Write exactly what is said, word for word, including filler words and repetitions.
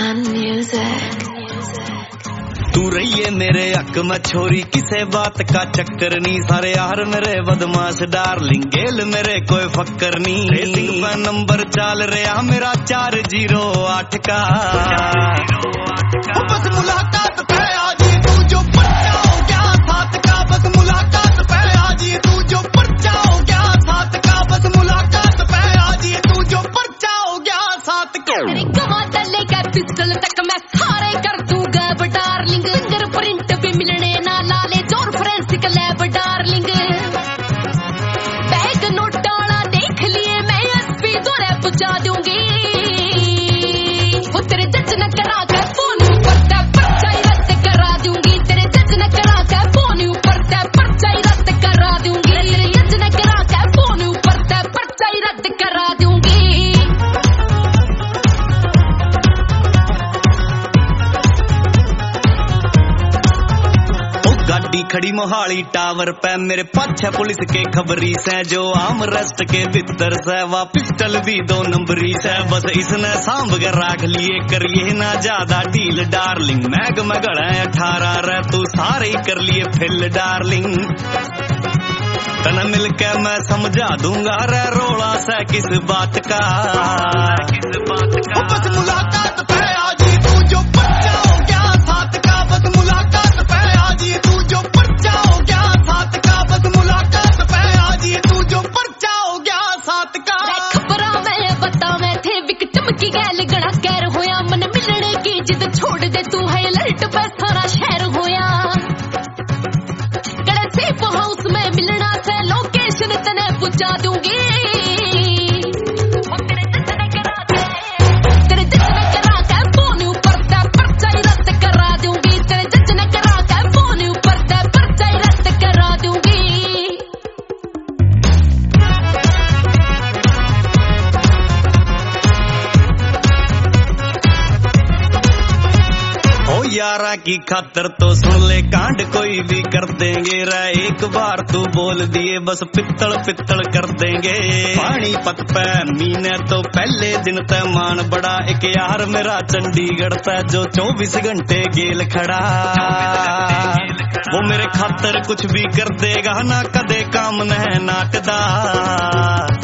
Fun music. तू रहिए मेरे हक में छोरी, किसे बात का चक्कर नहीं। सारे यार मेरे बदमाश डार्लिंग, गेल मेरे कोई फक्कर नहीं। रेसिंग पे नंबर चाल रहा मेरा चार जीरो आठ का। बस मुलाकात पे आजी तू जो पर्चा हो गया साथ का। बस मुलाकात पे आजी तू जो पर्चा हो गया साथ का। बस मुलाकात पे आजी तू जो पर्चा हो गया साथ का। पिस्टल तक मैं सारे कर दूंगा डार्लिंग। फिंगर प्रिंट भी मिलने ना लाले जोर forensic lab darling. Bag note डाला देख लिए मैं एसपी दौरे पहुंचा दूंगी। वो तेरे जज न करा के फोन ऊपर पर्चा ही रद्द करा दूंगी। तेरे जज न करा के फोन ऊपर पर्चा ही रद्द करा दूंगी। तेरे जज न करा के फोन ऊपर पर्चा ही रद्द करा दूंगी। गाड़ी खड़ी मोहाली टावर पे, मेरे पाछे पुलिस के खबरी से। जो आम रेस्ट के भीतर से वा पिस्टल भी दो नंबरी से। बस इसने सांभ के राख लिए, करिए ना ज्यादा डील डार्लिंग। मैग मगड़ अठारह रे तू सारे ही कर लिए फिल डार्लिंग। तन मिलके मैं समझा दूंगा रे रोला से किस बात का। किस बात का बस मुलाकात पे आजी तू जो पर्चा हो गया साथ का। बस मुलाकात पे आजी तू जो पर्चा हो गया साथ का। बस मुलाकात पे आजी तू जो पर्चा हो गया साथ का। खबरा मैं बतावे थे विक्टिम की गैल गड़ा कैर होया। मन मिलने की जिद छोड़ दे तू है अलर्ट पे सारा शहर होया। गड़े सेफ हाउस में मिलना से लोकेशन तने पूछा दूंगी। यारा की खातर तो सुन ले कांड कोई भी कर देंगे रे। एक बार तू बोल दिए बस पित्तल पित्तल कर देंगे। पानी पत पे मीने तो पहले दिन तय मान बड़ा। एक यार मेरा चंडीगढ़ पे जो चौबीस घंटे गेल खड़ा। वो मेरे खातर कुछ भी कर देगा ना कदे काम न नाटदा।